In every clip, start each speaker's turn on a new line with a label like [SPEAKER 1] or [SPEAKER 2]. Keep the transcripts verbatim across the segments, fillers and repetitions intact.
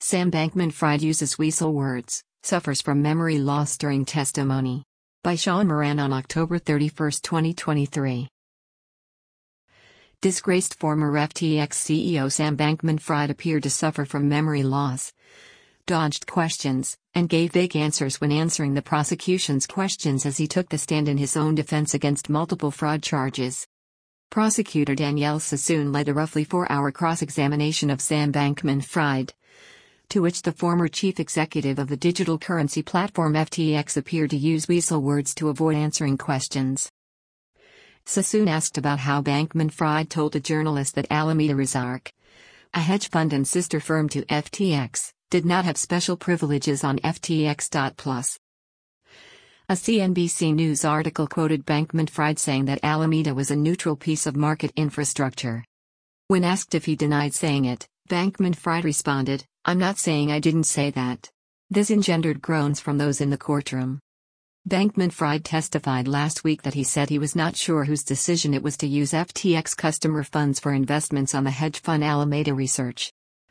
[SPEAKER 1] Sam Bankman-Fried uses weasel words, suffers from memory loss during testimony. By Sean Moran on October thirty-first, twenty twenty-three. Disgraced former F T X C E O Sam Bankman-Fried appeared to suffer from memory loss, dodged questions, and gave vague answers when answering the prosecution's questions as he took the stand in his own defense against multiple fraud charges. Prosecutor Danielle Sassoon led a roughly four-hour cross-examination of Sam Bankman-Fried, to which the former chief executive of the digital currency platform F T X appeared to use weasel words to avoid answering questions. Sassoon asked about how Bankman-Fried told a journalist that Alameda Research, a hedge fund and sister firm to F T X, did not have special privileges on F T X plus. A C N B C News article quoted Bankman-Fried saying that Alameda was a neutral piece of market infrastructure. When asked if he denied saying it, Bankman-Fried responded, "I'm not saying I didn't say that." This engendered groans from those in the courtroom. Bankman-Fried testified last week that he said he was not sure whose decision it was to use F T X customer funds for investments on the hedge fund Alameda Research.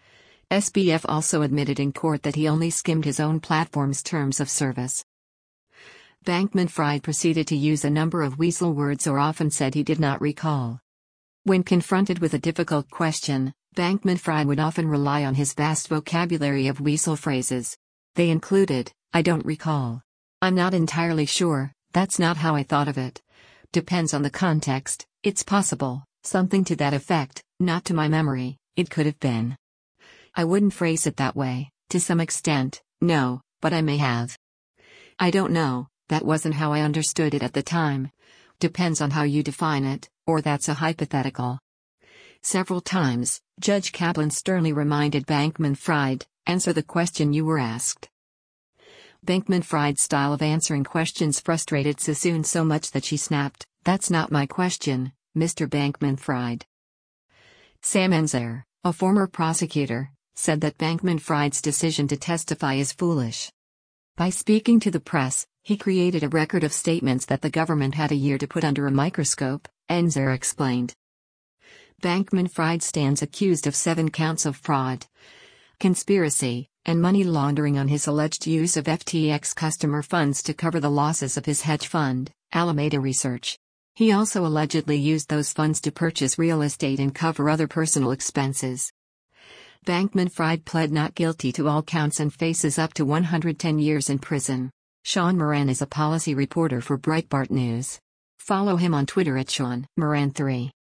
[SPEAKER 1] S B F also admitted in court that he only skimmed his own platform's terms of service. Bankman-Fried proceeded to use a number of weasel words or often said he did not recall. When confronted with a difficult question, Bankman-Fried would often rely on his vast vocabulary of weasel phrases. They included, "I don't recall," "I'm not entirely sure, that's not how I thought of it," "depends on the context, it's possible," something to that effect, "not to my memory, it could have been." "I wouldn't phrase it that way, to some extent, no, but I may have." "I don't know, that wasn't how I understood it at the time." "Depends on how you define it," or "that's a hypothetical." Several times, Judge Kaplan sternly reminded Bankman-Fried, "Answer the question you were asked." Bankman-Fried's style of answering questions frustrated Sassoon so much that she snapped, "That's not my question, Mister Bankman-Fried." Sam Enzer, a former prosecutor, said that Bankman-Fried's decision to testify is foolish. By speaking to the press, he created a record of statements that the government had a year to put under a microscope, Enzer explained. Bankman-Fried stands accused of seven counts of fraud, conspiracy, and money laundering on his alleged use of F T X customer funds to cover the losses of his hedge fund, Alameda Research. He also allegedly used those funds to purchase real estate and cover other personal expenses. Bankman-Fried pled not guilty to all counts and faces up to one hundred ten years in prison. Sean Moran is a policy reporter for Breitbart News. Follow him on Twitter at Sean Moran three.